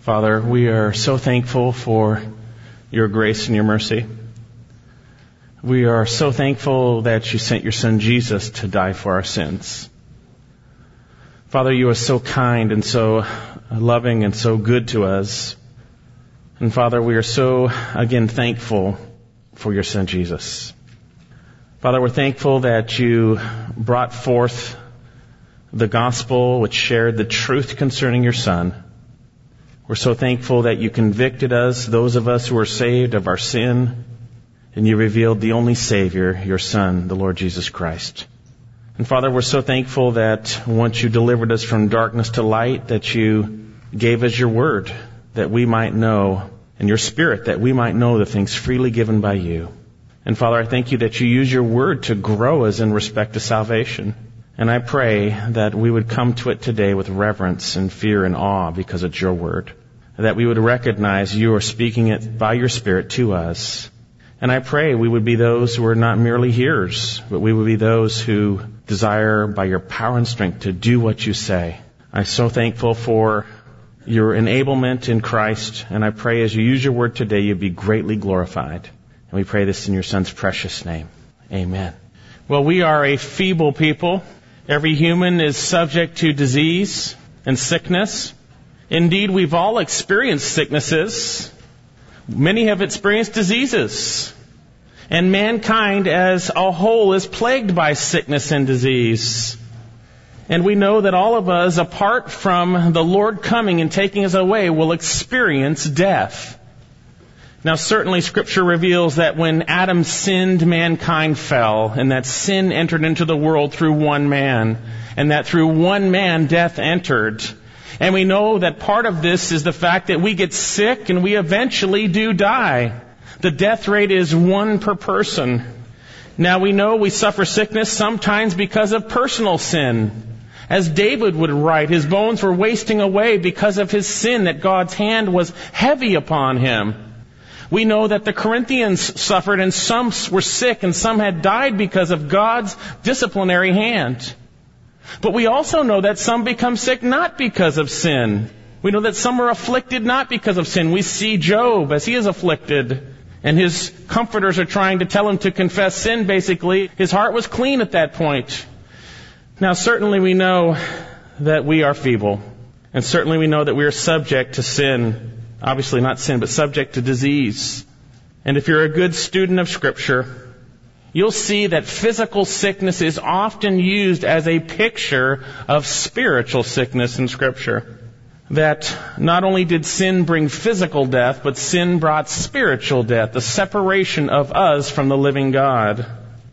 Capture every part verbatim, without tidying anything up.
Father, we are so thankful for your grace and your mercy. We are so thankful that you sent your Son Jesus to die for our sins. Father, you are so kind and so loving and so good to us. And Father, we are so, again, thankful for your Son Jesus. Father, we're thankful that you brought forth the gospel which shared the truth concerning your Son. We're so thankful that you convicted us, those of us who are saved, of our sin, and you revealed the only Savior, your Son, the Lord Jesus Christ. And Father, we're so thankful that once you delivered us from darkness to light, that you gave us your word, that we might know, and your Spirit, that we might know the things freely given by you. And Father, I thank you that you use your word to grow us in respect to salvation. And I pray that we would come to it today with reverence and fear and awe because it's your word. That we would recognize you are speaking it by your Spirit to us. And I pray we would be those who are not merely hearers, but we would be those who desire by your power and strength to do what you say. I'm so thankful for your enablement in Christ. And I pray as you use your word today, you'd be greatly glorified. And we pray this in your Son's precious name. Amen. Well, we are a feeble people. Every human is subject to disease and sickness. Indeed, we've all experienced sicknesses. Many have experienced diseases. And mankind as a whole is plagued by sickness and disease. And we know that all of us, apart from the Lord coming and taking us away, will experience death. Now, certainly Scripture reveals that when Adam sinned, mankind fell, and that sin entered into the world through one man, and that through one man death entered. And we know that part of this is the fact that we get sick and we eventually do die. The death rate is one per person. Now, we know we suffer sickness sometimes because of personal sin. As David would write, his bones were wasting away because of his sin, that God's hand was heavy upon him. We know that the Corinthians suffered and some were sick and some had died because of God's disciplinary hand. But we also know that some become sick not because of sin. We know that some are afflicted not because of sin. We see Job as he is afflicted and his comforters are trying to tell him to confess sin basically. His heart was clean at that point. Now certainly we know that we are feeble. And certainly we know that we are subject to sin. Obviously not sin, but subject to disease. And if you're a good student of Scripture, you'll see that physical sickness is often used as a picture of spiritual sickness in Scripture. That not only did sin bring physical death, but sin brought spiritual death, the separation of us from the living God,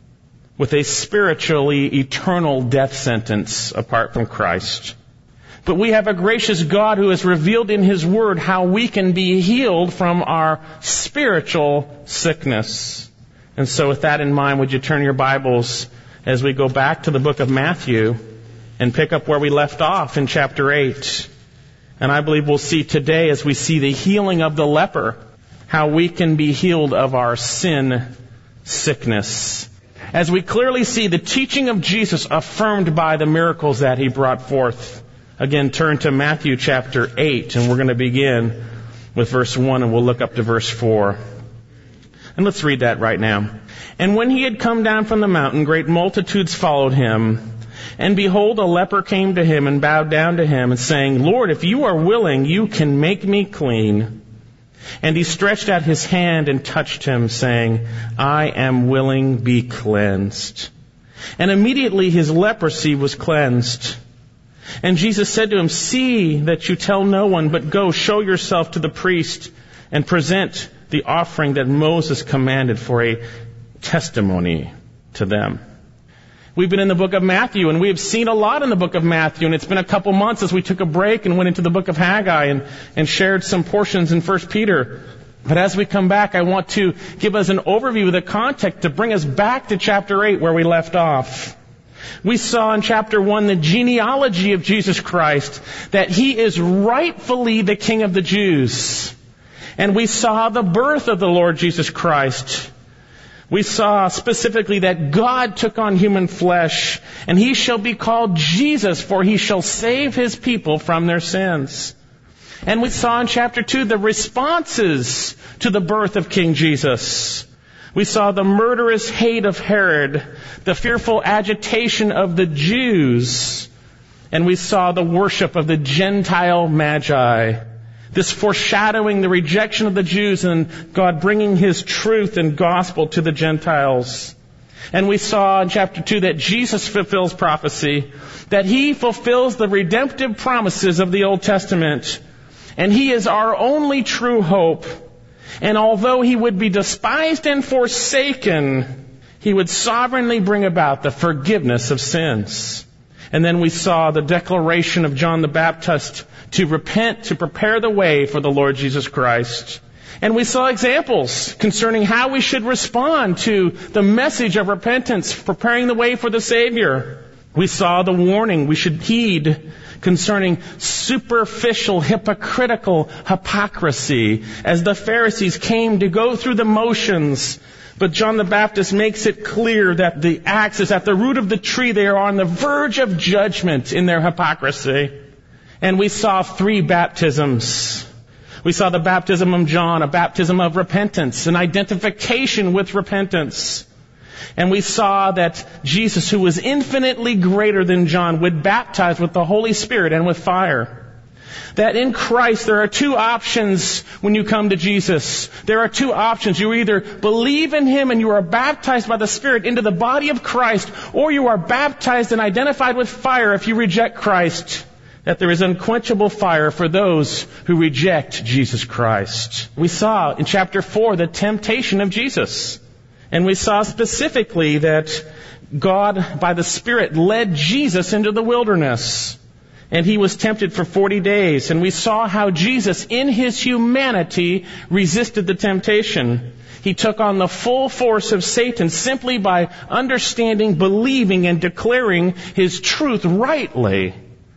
with a spiritually eternal death sentence apart from Christ. But we have a gracious God who has revealed in His Word how we can be healed from our spiritual sickness. And so with that in mind, would you turn your Bibles as we go back to the book of Matthew and pick up where we left off in chapter eight. And I believe we'll see today, as we see the healing of the leper, how we can be healed of our sin sickness. As we clearly see the teaching of Jesus affirmed by the miracles that He brought forth. Again, turn to Matthew chapter eight, and we're going to begin with verse one, and we'll look up to verse four. And let's read that right now. And when he had come down from the mountain, great multitudes followed him. And behold, a leper came to him and bowed down to him, and saying, Lord, if you are willing, you can make me clean. And he stretched out his hand and touched him, saying, I am willing, be cleansed. And immediately his leprosy was cleansed. And Jesus said to him, see that you tell no one, but go, show yourself to the priest, and present the offering that Moses commanded for a testimony to them. We've been in the book of Matthew, and we have seen a lot in the book of Matthew, and it's been a couple months as we took a break and went into the book of Haggai and, and shared some portions in First Peter. But as we come back, I want to give us an overview of the context to bring us back to chapter eight where we left off. We saw in chapter one the genealogy of Jesus Christ, that He is rightfully the King of the Jews. And we saw the birth of the Lord Jesus Christ. We saw specifically that God took on human flesh, and He shall be called Jesus, for He shall save His people from their sins. And we saw in chapter two the responses to the birth of King Jesus. We saw the murderous hate of Herod, the fearful agitation of the Jews, and we saw the worship of the Gentile Magi. This foreshadowing the rejection of the Jews and God bringing His truth and gospel to the Gentiles. And we saw in chapter two that Jesus fulfills prophecy, that He fulfills the redemptive promises of the Old Testament, and He is our only true hope. And although He would be despised and forsaken, He would sovereignly bring about the forgiveness of sins. And then we saw the declaration of John the Baptist to repent, to prepare the way for the Lord Jesus Christ. And we saw examples concerning how we should respond to the message of repentance, preparing the way for the Savior. We saw the warning we should heed concerning superficial, hypocritical hypocrisy as the Pharisees came to go through the motions. But John the Baptist makes it clear that the axe is at the root of the tree. They are on the verge of judgment in their hypocrisy. And we saw three baptisms. We saw the baptism of John, a baptism of repentance, an identification with repentance. And we saw that Jesus, who was infinitely greater than John, would baptize with the Holy Spirit and with fire. That in Christ there are two options when you come to Jesus. There are two options. You either believe in Him and you are baptized by the Spirit into the body of Christ, or you are baptized and identified with fire if you reject Christ. That there is unquenchable fire for those who reject Jesus Christ. We saw in chapter four the temptation of Jesus. And we saw specifically that God, by the Spirit, led Jesus into the wilderness. And He was tempted for forty days. And we saw how Jesus, in His humanity, resisted the temptation. He took on the full force of Satan simply by understanding, believing, and declaring His truth rightly.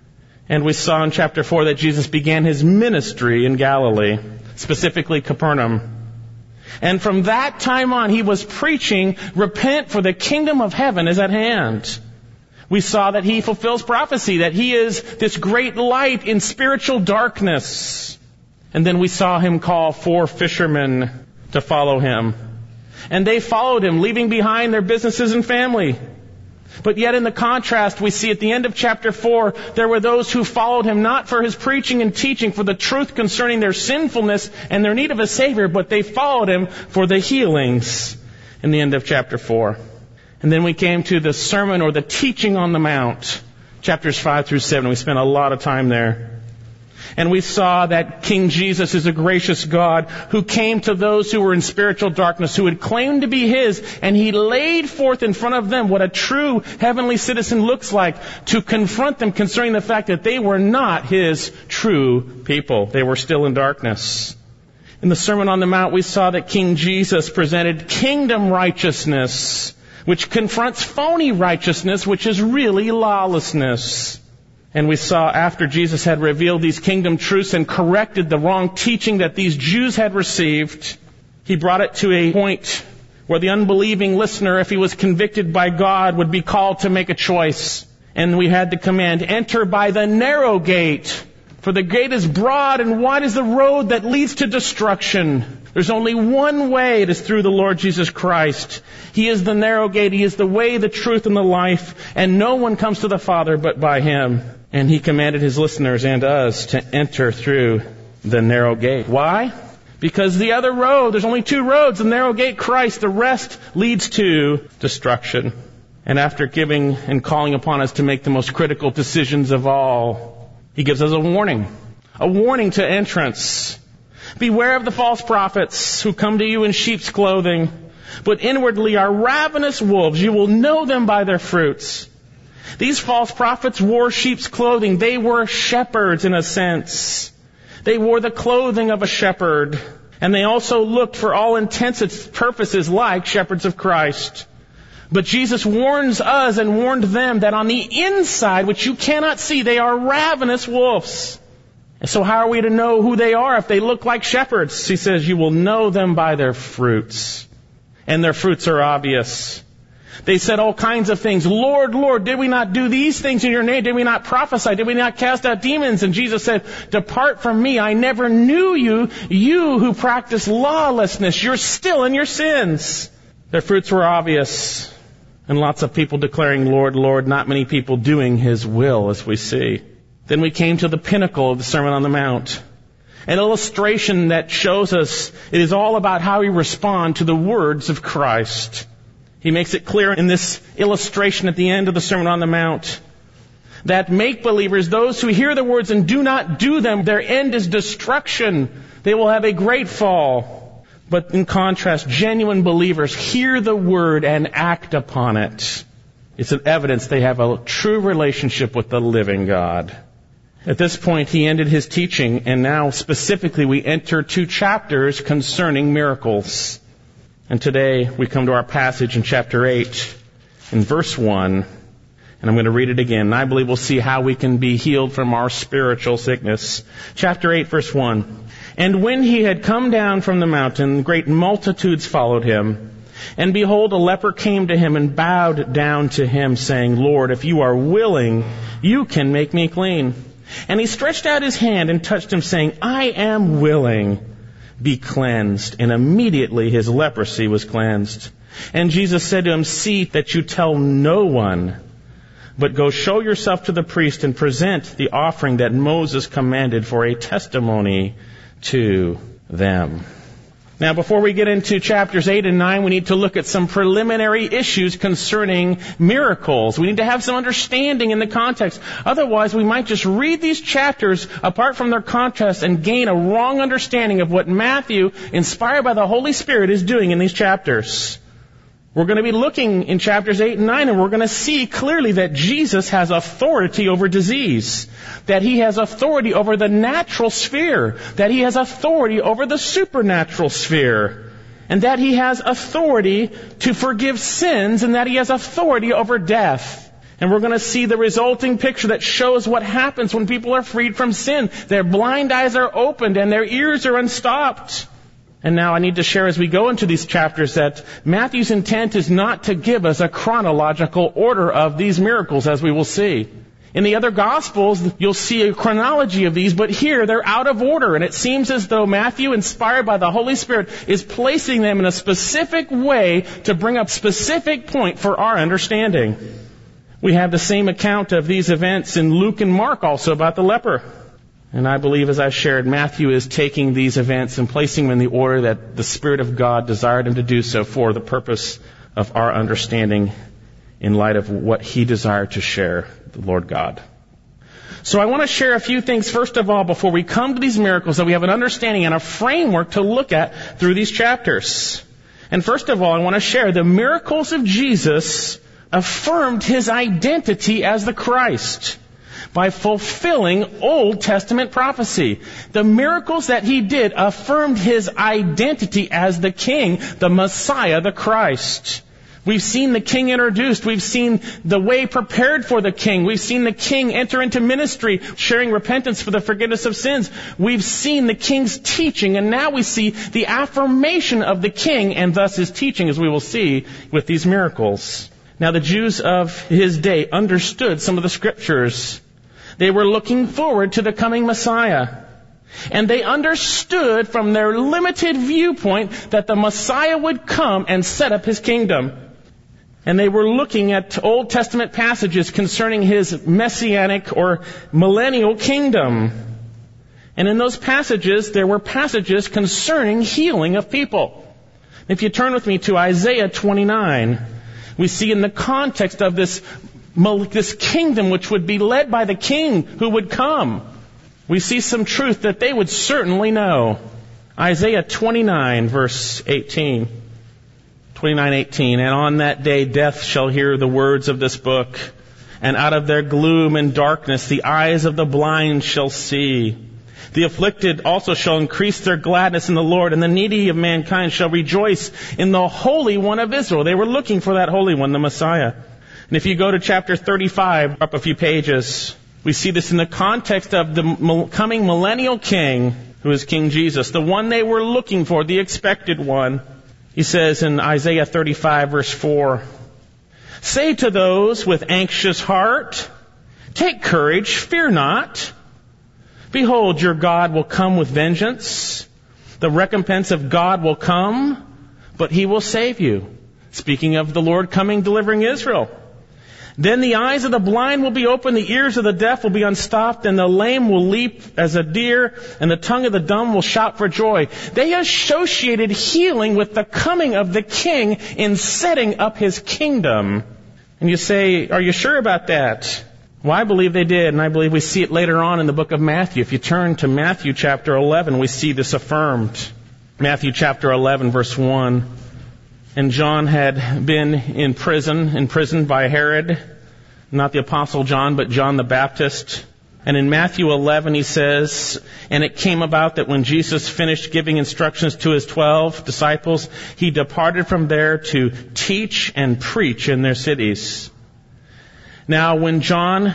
And we saw in chapter four that Jesus began His ministry in Galilee, specifically Capernaum. And from that time on, He was preaching, repent for the kingdom of heaven is at hand. We saw that He fulfills prophecy, that He is this great light in spiritual darkness. And then we saw Him call four fishermen to follow Him. And they followed Him, leaving behind their businesses and family. But yet in the contrast, we see at the end of chapter four, there were those who followed Him not for His preaching and teaching, for the truth concerning their sinfulness and their need of a Savior, but they followed Him for the healings in the end of chapter four. And then we came to the sermon or the teaching on the Mount, chapters five through seven. We spent a lot of time there. And we saw that King Jesus is a gracious God who came to those who were in spiritual darkness, who had claimed to be His, and He laid forth in front of them what a true heavenly citizen looks like, to confront them concerning the fact that they were not His true people. They were still in darkness. In the Sermon on the Mount, we saw that King Jesus presented kingdom righteousness, which confronts phony righteousness, which is really lawlessness. And we saw after Jesus had revealed these kingdom truths and corrected the wrong teaching that these Jews had received, He brought it to a point where the unbelieving listener, if he was convicted by God, would be called to make a choice. And we had the command, enter by the narrow gate, for the gate is broad and wide is the road that leads to destruction. There's only one way. It is through the Lord Jesus Christ. He is the narrow gate. He is the way, the truth, and the life. And no one comes to the Father but by Him. And He commanded His listeners and us to enter through the narrow gate. Why? Because the other road, there's only two roads. The narrow gate, Christ. The rest leads to destruction. And after giving and calling upon us to make the most critical decisions of all, He gives us a warning. A warning to entrance. Beware of the false prophets who come to you in sheep's clothing, but inwardly are ravenous wolves. You will know them by their fruits. These false prophets wore sheep's clothing. They were shepherds in a sense. They wore the clothing of a shepherd. And they also looked for all intents and purposes like shepherds of Christ. But Jesus warns us and warned them that on the inside, which you cannot see, they are ravenous wolves. So how are we to know who they are if they look like shepherds? He says, you will know them by their fruits. And their fruits are obvious. They said all kinds of things. Lord, Lord, did we not do these things in your name? Did we not prophesy? Did we not cast out demons? And Jesus said, depart from me. I never knew you, you who practice lawlessness. You're still in your sins. Their fruits were obvious. And lots of people declaring, Lord, Lord, not many people doing His will, as we see. Then we came to the pinnacle of the Sermon on the Mount. An illustration that shows us it is all about how we respond to the words of Christ. He makes it clear in this illustration at the end of the Sermon on the Mount that make-believers, those who hear the words and do not do them, their end is destruction. They will have a great fall. But in contrast, genuine believers hear the word and act upon it. It's an evidence they have a true relationship with the living God. At this point, he ended his teaching, and now specifically we enter two chapters concerning miracles. And today we come to our passage in chapter eight, in verse one, and I'm going to read it again. And I believe we'll see how we can be healed from our spiritual sickness. Chapter eight, verse one. And when he had come down from the mountain, great multitudes followed him. And behold, a leper came to him and bowed down to him, saying, Lord, if you are willing, you can make me clean. And he stretched out his hand and touched him, saying, I am willing. Be cleansed. And immediately his leprosy was cleansed. And Jesus said to him, see that you tell no one, but go show yourself to the priest and present the offering that Moses commanded for a testimony to them. Now, before we get into chapters eight and nine, we need to look at some preliminary issues concerning miracles. We need to have some understanding in the context. Otherwise, we might just read these chapters apart from their context and gain a wrong understanding of what Matthew, inspired by the Holy Spirit, is doing in these chapters. We're going to be looking in chapters eight and nine, and we're going to see clearly that Jesus has authority over disease, that He has authority over the natural sphere, that He has authority over the supernatural sphere, and that He has authority to forgive sins, and that He has authority over death. And we're going to see the resulting picture that shows what happens when people are freed from sin. Their blind eyes are opened and their ears are unstopped. And now I need to share as we go into these chapters that Matthew's intent is not to give us a chronological order of these miracles, as we will see. In the other Gospels, you'll see a chronology of these, but here they're out of order. And it seems as though Matthew, inspired by the Holy Spirit, is placing them in a specific way to bring up specific point for our understanding. We have the same account of these events in Luke and Mark also about the leper. And I believe, as I shared, Matthew is taking these events and placing them in the order that the Spirit of God desired him to do so for the purpose of our understanding in light of what he desired to share, the Lord God. So I want to share a few things, first of all, before we come to these miracles, that we have an understanding and a framework to look at through these chapters. And first of all, I want to share the miracles of Jesus affirmed His identity as the Christ by fulfilling Old Testament prophecy. The miracles that He did affirmed His identity as the King, the Messiah, the Christ. We've seen the King introduced. We've seen the way prepared for the King. We've seen the King enter into ministry, sharing repentance for the forgiveness of sins. We've seen the King's teaching, and now we see the affirmation of the King and thus His teaching, as we will see with these miracles. Now, the Jews of His day understood some of the Scriptures. They were looking forward to the coming Messiah. And they understood from their limited viewpoint that the Messiah would come and set up His kingdom. And they were looking at Old Testament passages concerning His messianic or millennial kingdom. And in those passages, there were passages concerning healing of people. If you turn with me to Isaiah twenty-nine, we see in the context of this this kingdom which would be led by the King who would come, we see some truth that they would certainly know. Isaiah twenty-nine, verse eighteen. twenty-nine eighteen. And on that day death shall hear the words of this book, and out of their gloom and darkness the eyes of the blind shall see. The afflicted also shall increase their gladness in the Lord, and the needy of mankind shall rejoice in the Holy One of Israel. They were looking for that Holy One, the Messiah. And if you go to chapter thirty-five, up a few pages, we see this in the context of the coming millennial King, who is King Jesus, the one they were looking for, the expected one. He says in Isaiah thirty-five, verse four, Say to those with anxious heart, take courage, fear not. Behold, your God will come with vengeance. The recompense of God will come, but he will save you. Speaking of the Lord coming, delivering Israel. Then the eyes of the blind will be opened, the ears of the deaf will be unstopped, and the lame will leap as a deer, and the tongue of the dumb will shout for joy. They associated healing with the coming of the King in setting up his kingdom. And you say, are you sure about that? Well, I believe they did, and I believe we see it later on in the book of Matthew. If you turn to Matthew chapter eleven, we see this affirmed. Matthew chapter eleven, verse one. And John had been in prison, imprisoned by Herod, not the Apostle John, but John the Baptist. And in Matthew eleven he says, and it came about that when Jesus finished giving instructions to his twelve disciples, he departed from there to teach and preach in their cities. Now when John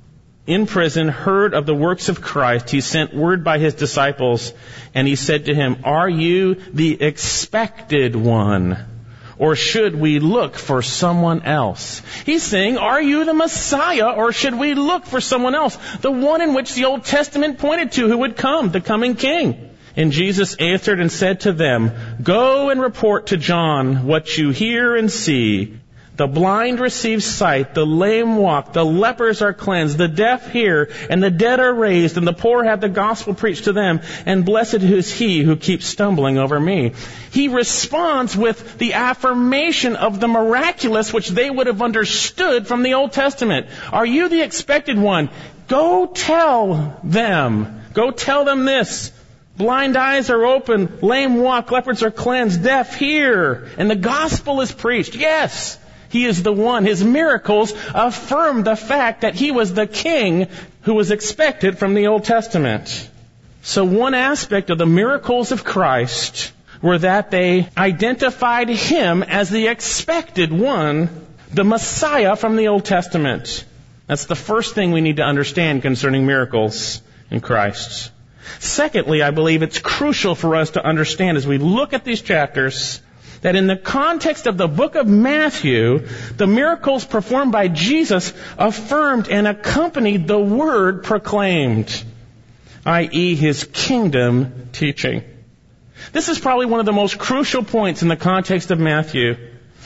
in prison heard of the works of Christ, he sent word by his disciples, and he said to him, are you the expected one? Or should we look for someone else? He's saying, are you the Messiah, or should we look for someone else? The one in which the Old Testament pointed to who would come, the coming King. And Jesus answered and said to them, go and report to John what you hear and see. The blind receive sight, the lame walk, the lepers are cleansed, the deaf hear, and the dead are raised, and the poor have the gospel preached to them, and blessed is he who keeps stumbling over me. He responds with the affirmation of the miraculous which they would have understood from the Old Testament. Are you the expected one? Go tell them. Go tell them this. Blind eyes are open, lame walk, lepers are cleansed, deaf hear, and the gospel is preached. Yes. He is the one. His miracles affirm the fact that he was the King who was expected from the Old Testament. So one aspect of the miracles of Christ were that they identified him as the expected one, the Messiah from the Old Testament. That's the first thing we need to understand concerning miracles in Christ. Secondly, I believe it's crucial for us to understand as we look at these chapters that in the context of the book of Matthew, the miracles performed by Jesus affirmed and accompanied the word proclaimed, that is his kingdom teaching. This is probably one of the most crucial points in the context of Matthew.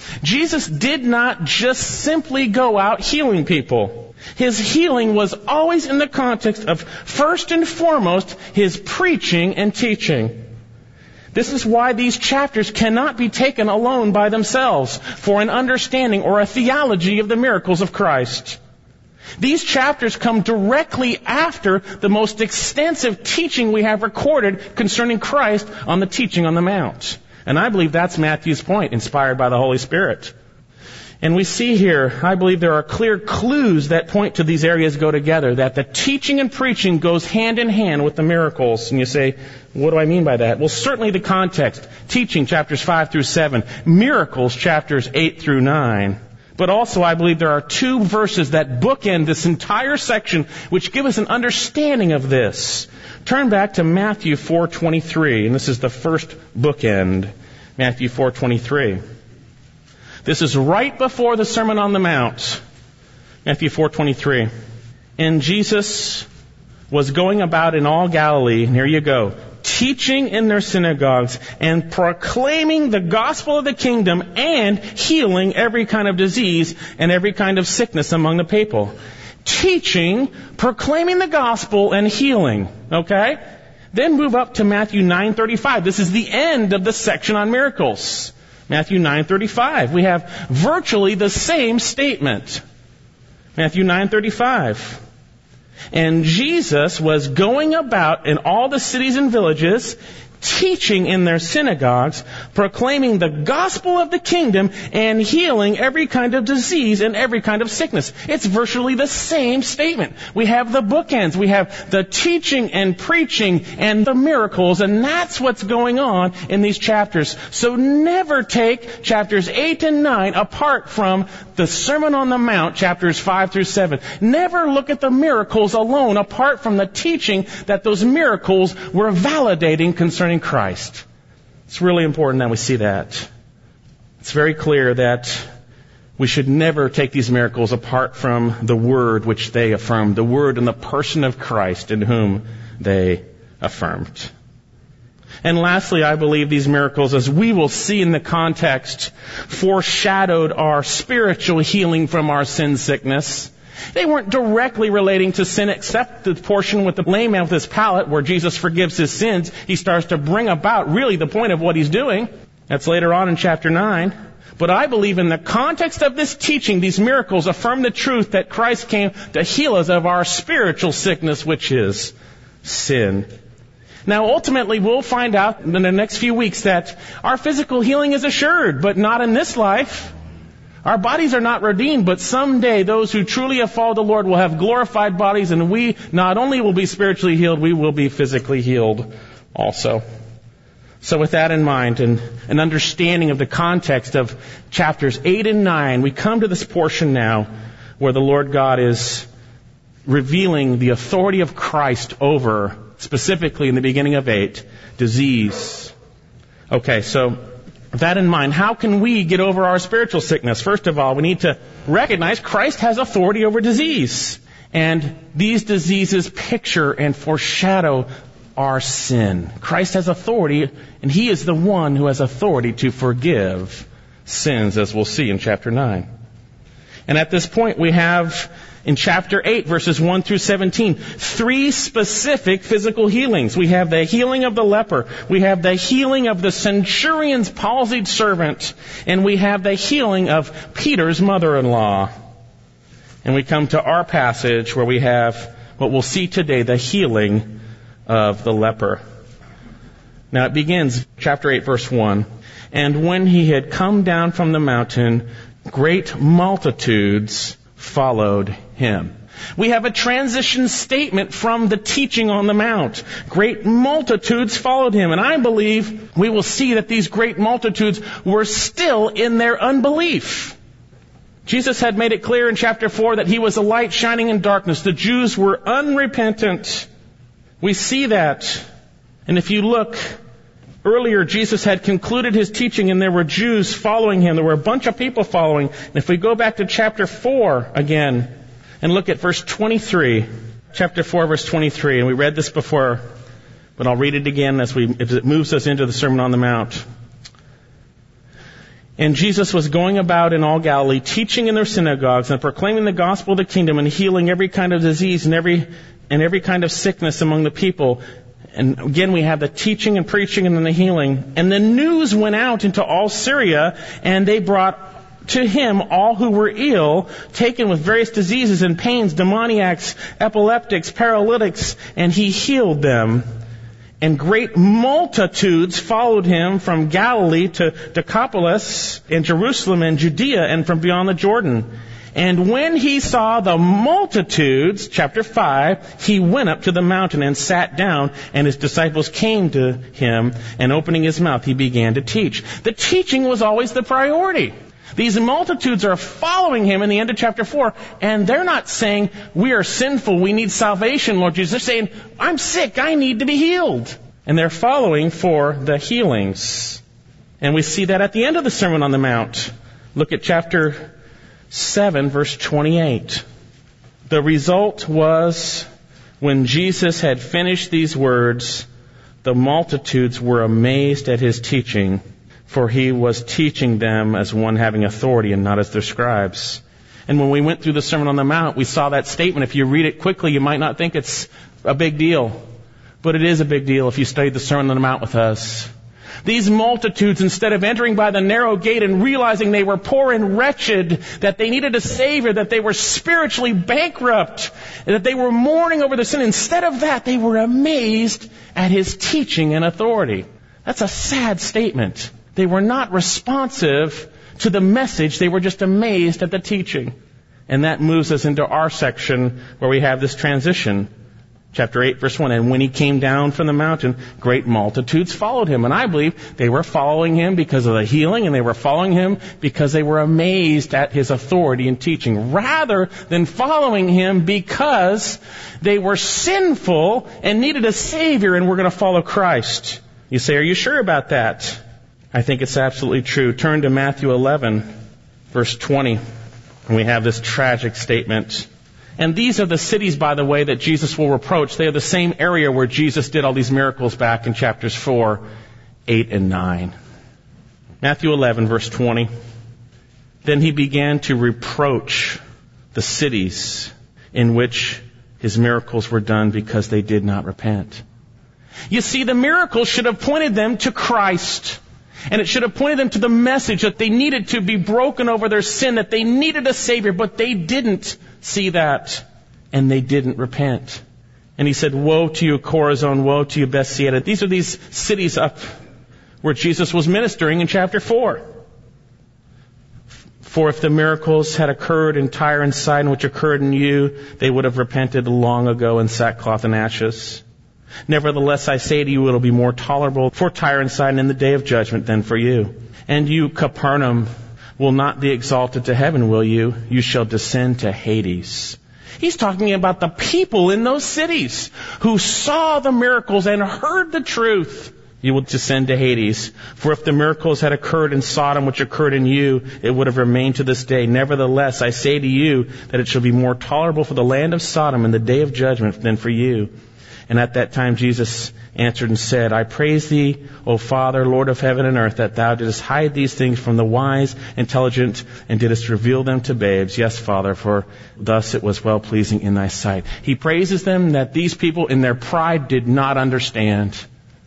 Jesus did not just simply go out healing people. His healing was always in the context of, first and foremost, his preaching and teaching. This is why these chapters cannot be taken alone by themselves for an understanding or a theology of the miracles of Christ. These chapters come directly after the most extensive teaching we have recorded concerning Christ on the teaching on the Mount. And I believe that's Matthew's point, inspired by the Holy Spirit. And we see here, I believe there are clear clues that point to these areas go together, that the teaching and preaching goes hand in hand with the miracles. And you say, what do I mean by that? Well, certainly the context. Teaching, chapters five through seven. Miracles, chapters eight through nine. But also, I believe there are two verses that bookend this entire section, which give us an understanding of this. Turn back to Matthew four twenty-three, and this is the first bookend. Matthew four twenty-three. This is right before the Sermon on the Mount. Matthew four twenty-three. And Jesus was going about in all Galilee, and here you go, teaching in their synagogues and proclaiming the gospel of the kingdom and healing every kind of disease and every kind of sickness among the people. Teaching, proclaiming the gospel, and healing. Okay? Then move up to Matthew nine thirty-five. This is the end of the section on miracles. Matthew nine thirty-five. We have virtually the same statement. Matthew nine thirty-five. And Jesus was going about in all the cities and villages, teaching in their synagogues, proclaiming the gospel of the kingdom and healing every kind of disease and every kind of sickness. It's virtually the same statement. We have the bookends. We have the teaching and preaching and the miracles, and that's what's going on in these chapters. So never take chapters eight and nine apart from the Sermon on the Mount, chapters five through seven. Never look at the miracles alone apart from the teaching that those miracles were validating concerning Christ. It's really important that we see that. It's very clear that We should never take these miracles apart from the Word which they affirmed, the Word in the person of Christ in whom they affirmed. And lastly, I believe these miracles, as we will see in the context, foreshadowed our spiritual healing from our sin sickness. They weren't directly relating to sin except the portion with the lame man with his palate where Jesus forgives his sins. He starts to bring about really the point of what he's doing. That's later on in chapter nine. But I believe in the context of this teaching, these miracles affirm the truth that Christ came to heal us of our spiritual sickness, which is sin. Now, ultimately, we'll find out in the next few weeks that our physical healing is assured, but not in this life. Our bodies are not redeemed, but someday those who truly have followed the Lord will have glorified bodies, and we not only will be spiritually healed, we will be physically healed also. So with that in mind and an understanding of the context of chapters eight and nine, we come to this portion now where the Lord God is revealing the authority of Christ over, specifically in the beginning of eight, disease. Okay, so with that in mind, how can we get over our spiritual sickness? First of all, we need to recognize Christ has authority over disease. And these diseases picture and foreshadow our sin. Christ has authority, and He is the one who has authority to forgive sins, as we'll see in chapter nine. And at this point, we have in chapter eight, verses one through seventeen, three specific physical healings. We have the healing of the leper. We have the healing of the centurion's palsied servant. And we have the healing of Peter's mother-in-law. And we come to our passage where we have what we'll see today, the healing of the leper. Now it begins, chapter eight, verse one. And when he had come down from the mountain, great multitudes followed him. We have a transition statement from the teaching on the Mount. Great multitudes followed him. And I believe we will see that these great multitudes were still in their unbelief. Jesus had made it clear in chapter four that he was a light shining in darkness. The Jews were unrepentant. We see that. And if you look, earlier Jesus had concluded his teaching and there were Jews following him. There were a bunch of people following. And if we go back to chapter four again and look at verse twenty-three, chapter four, verse twenty-three, and we read this before, but I'll read it again as we, as it moves us into the Sermon on the Mount. And Jesus was going about in all Galilee, teaching in their synagogues and proclaiming the gospel of the kingdom and healing every kind of disease and every and every kind of sickness among the people. And again, we have the teaching and preaching and then the healing. And the news went out into all Syria, and they brought to him all who were ill, taken with various diseases and pains, demoniacs, epileptics, paralytics, and he healed them. And great multitudes followed him from Galilee to Decapolis and Jerusalem and Judea and from beyond the Jordan. And when he saw the multitudes, chapter five, he went up to the mountain and sat down, and his disciples came to him, and opening his mouth, he began to teach. The teaching was always the priority. These multitudes are following him in the end of chapter four, and they're not saying, we are sinful, we need salvation, Lord Jesus. They're saying, I'm sick, I need to be healed. And they're following for the healings. And we see that at the end of the Sermon on the Mount. Look at chapter seven, verse twenty-eight. The result was, when Jesus had finished these words, the multitudes were amazed at his teaching, for he was teaching them as one having authority and not as their scribes. And when we went through the Sermon on the Mount, we saw that statement. If you read it quickly, you might not think it's a big deal. But it is a big deal if you studied the Sermon on the Mount with us. These multitudes, instead of entering by the narrow gate and realizing they were poor and wretched, that they needed a Savior, that they were spiritually bankrupt, and that they were mourning over their sin, instead of that, they were amazed at his teaching and authority. That's a sad statement. They were not responsive to the message. They were just amazed at the teaching. And that moves us into our section where we have this transition. Chapter eight, verse one, and when he came down from the mountain, great multitudes followed him. And I believe they were following him because of the healing, and they were following him because they were amazed at his authority and teaching, rather than following him because they were sinful and needed a Savior and were going to follow Christ. You say, are you sure about that? I think it's absolutely true. Turn to Matthew eleven. verse twenty, and we have this tragic statement. And these are the cities, by the way, that Jesus will reproach. They are the same area where Jesus did all these miracles back in chapters four, eight, and nine. Matthew eleven, verse twenty. Then he began to reproach the cities in which his miracles were done because they did not repent. You see, the miracles should have pointed them to Christ. And it should have pointed them to the message that they needed to be broken over their sin, that they needed a Savior, but they didn't see that, and they didn't repent. And he said, woe to you, Chorazin, woe to you, Bethsaida. These are these cities up where Jesus was ministering in chapter four. For if the miracles had occurred in Tyre and Sidon, which occurred in you, they would have repented long ago in sackcloth and ashes. Nevertheless, I say to you, it will be more tolerable for Tyre and Sidon in the day of judgment than for you. And you, Capernaum, will not be exalted to heaven, will you? You shall descend to Hades. He's talking about the people in those cities who saw the miracles and heard the truth. You will descend to Hades. For if the miracles had occurred in Sodom, which occurred in you, it would have remained to this day. Nevertheless, I say to you that it shall be more tolerable for the land of Sodom in the day of judgment than for you. And at that time Jesus answered and said, I praise thee, O Father, Lord of heaven and earth, that thou didst hide these things from the wise, intelligent, and didst reveal them to babes. Yes, Father, for thus it was well-pleasing in thy sight. He praises them that these people in their pride did not understand.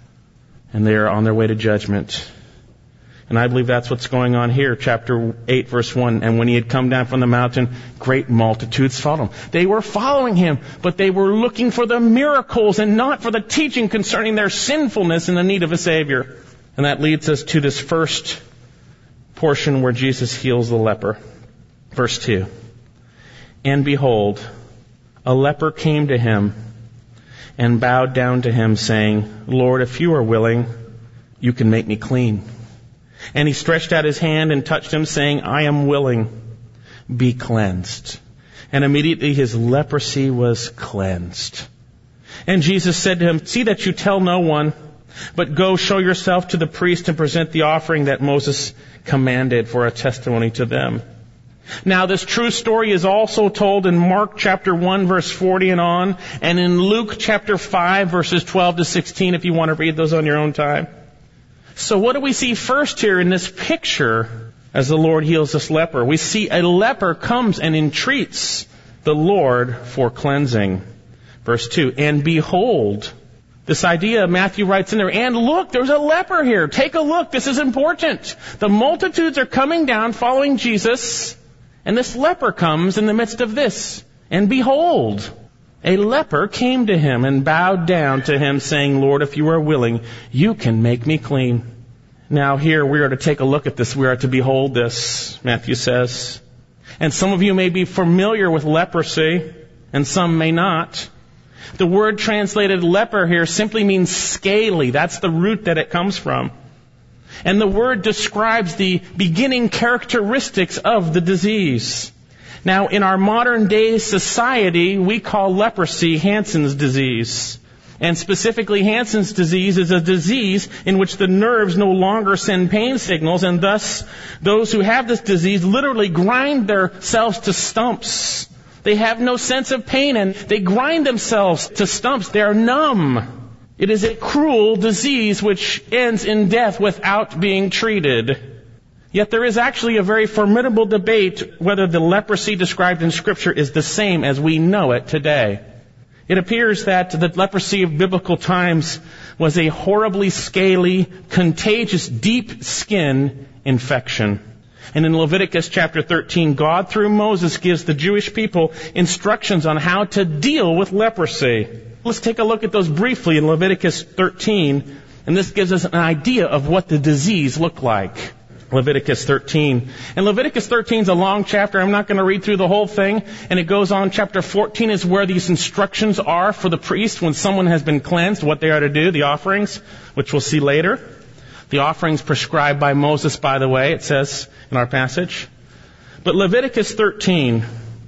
And they are on their way to judgment. And I believe that's what's going on here. Chapter eight, verse one. And when he had come down from the mountain, great multitudes followed him. They were following him, but they were looking for the miracles and not for the teaching concerning their sinfulness and the need of a Savior. And that leads us to this first portion where Jesus heals the leper. Verse two. And behold, a leper came to him and bowed down to him, saying, Lord, if you are willing, you can make me clean. And he stretched out his hand and touched him, saying, I am willing, be cleansed. And immediately his leprosy was cleansed. And Jesus said to him, see that you tell no one, but go show yourself to the priest and present the offering that Moses commanded for a testimony to them. Now this true story is also told in Mark chapter one verse forty and on, and in Luke chapter five verses twelve to sixteen if you want to read those on your own time. So what do we see first here in this picture as the Lord heals this leper? We see a leper comes and entreats the Lord for cleansing. Verse two, and behold, this idea Matthew writes in there, and look, there's a leper here. Take a look. This is important. The multitudes are coming down following Jesus, and this leper comes in the midst of this. And behold, a leper came to him and bowed down to him, saying, Lord, if you are willing, you can make me clean. Now here we are to take a look at this. We are to behold this, Matthew says. And some of you may be familiar with leprosy, and some may not. The word translated leper here simply means scaly. That's the root that it comes from. And the word describes the beginning characteristics of the disease. Now, in our modern day society, we call leprosy Hansen's disease. And specifically, Hansen's disease is a disease in which the nerves no longer send pain signals, and thus those who have this disease literally grind themselves to stumps. They have no sense of pain, and they grind themselves to stumps. They are numb. It is a cruel disease which ends in death without being treated. Yet there is actually a very formidable debate whether the leprosy described in Scripture is the same as we know it today. It appears that the leprosy of biblical times was a horribly scaly, contagious, deep skin infection. And in Leviticus chapter thirteen, God through Moses gives the Jewish people instructions on how to deal with leprosy. Let's take a look at those briefly in Leviticus thirteen, and this gives us an idea of what the disease looked like. Leviticus thirteen. And Leviticus thirteen is a long chapter. I'm not going to read through the whole thing. And it goes on. Chapter fourteen is where these instructions are for the priest when someone has been cleansed, what they are to do, the offerings, which we'll see later. The offerings prescribed by Moses, by the way, it says in our passage. But Leviticus thirteen,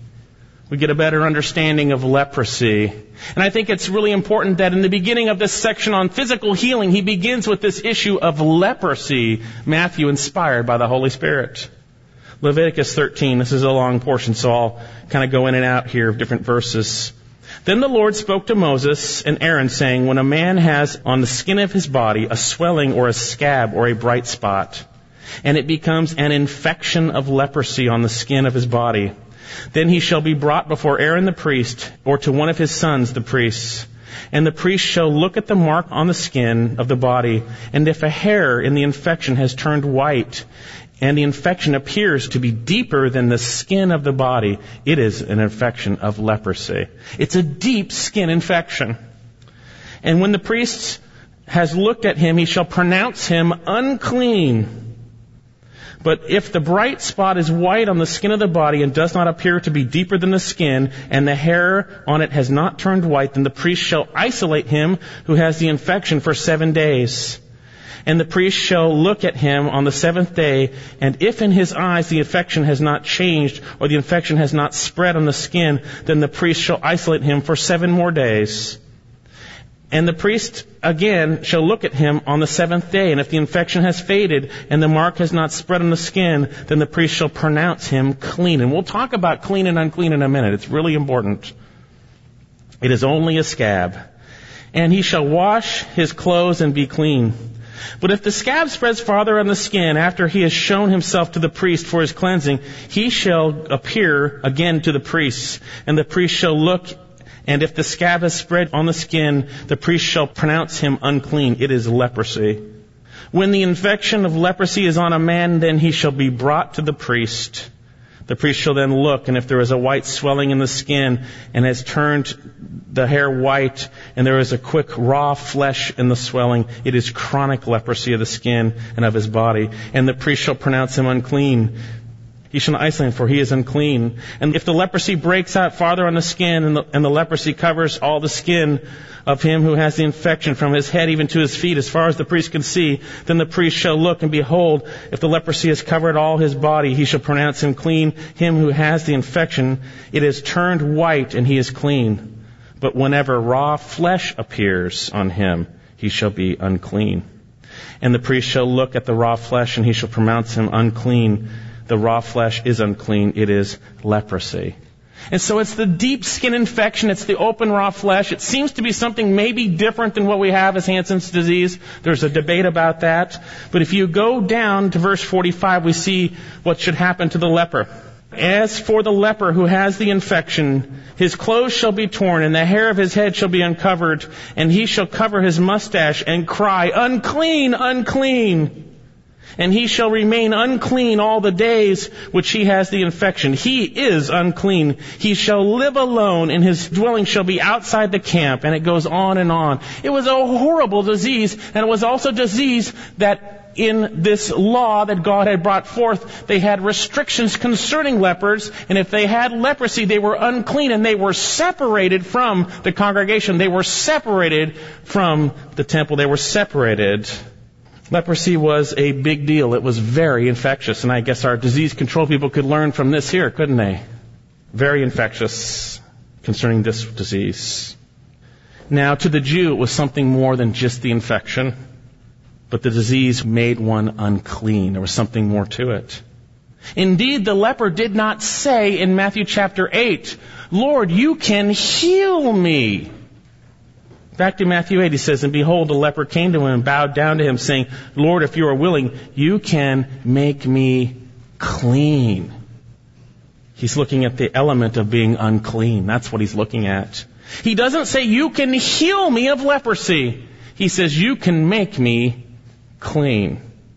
we get a better understanding of leprosy. And I think it's really important that in the beginning of this section on physical healing, he begins with this issue of leprosy, Matthew inspired by the Holy Spirit. Leviticus thirteen, this is a long portion, so I'll kind of go in and out here of different verses. Then the Lord spoke to Moses and Aaron, saying, when a man has on the skin of his body a swelling or a scab or a bright spot, and it becomes an infection of leprosy on the skin of his body, then he shall be brought before Aaron the priest, or to one of his sons the priests. And the priest shall look at the mark on the skin of the body, and if a hair in the infection has turned white, and the infection appears to be deeper than the skin of the body, it is an infection of leprosy. It's a deep skin infection. And when the priest has looked at him, he shall pronounce him unclean. But if the bright spot is white on the skin of the body and does not appear to be deeper than the skin, and the hair on it has not turned white, then the priest shall isolate him who has the infection for seven days. And the priest shall look at him on the seventh day, and if in his eyes the infection has not changed, or the infection has not spread on the skin, then the priest shall isolate him for seven more days. And the priest again shall look at him on the seventh day, and if the infection has faded, and the mark has not spread on the skin, then the priest shall pronounce him clean. And we'll talk about clean and unclean in a minute. It's really important. It is only a scab. And he shall wash his clothes and be clean. But if the scab spreads farther on the skin after he has shown himself to the priest for his cleansing, he shall appear again to the priest, and the priest shall look, and if the scab has spread on the skin, the priest shall pronounce him unclean. It is leprosy. When the infection of leprosy is on a man, then he shall be brought to the priest. The priest shall then look, and if there is a white swelling in the skin and has turned the hair white, and there is a quick raw flesh in the swelling, it is chronic leprosy of the skin and of his body. And the priest shall pronounce him unclean. He shall not isolate him, for he is unclean. And if the leprosy breaks out farther on the skin, and the, and the leprosy covers all the skin of him who has the infection from his head even to his feet, as far as the priest can see, then the priest shall look, and behold, if the leprosy has covered all his body, he shall pronounce him clean. Him who has the infection, it is turned white, and he is clean. But whenever raw flesh appears on him, he shall be unclean. And the priest shall look at the raw flesh, and he shall pronounce him unclean. The raw flesh is unclean. It is leprosy. And so it's the deep skin infection. It's the open raw flesh. It seems to be something maybe different than what we have as Hansen's disease. There's a debate about that. But if you go down to verse forty-five, we see what should happen to the leper. As for the leper who has the infection, his clothes shall be torn, and the hair of his head shall be uncovered, and he shall cover his mustache and cry, unclean, unclean. And he shall remain unclean all the days which he has the infection. He is unclean. He shall live alone, and his dwelling shall be outside the camp. And it goes on and on. It was a horrible disease, and it was also a disease that in this law that God had brought forth, they had restrictions concerning lepers, and if they had leprosy, they were unclean, and they were separated from the congregation. They were separated from the temple. They were separated. Leprosy was a big deal. It was very infectious, and I guess our disease control people could learn from this here, couldn't they? Very infectious concerning this disease. Now, to the Jew, it was something more than just the infection, but the disease made one unclean. There was something more to it. Indeed, the leper did not say in Matthew chapter eight, Lord, you can heal me. Back to Matthew eight, he says, and behold, the leper came to him and bowed down to him, saying, Lord, if you are willing, you can make me clean. He's looking at the element of being unclean. That's what he's looking at. He doesn't say, you can heal me of leprosy. He says, you can make me clean.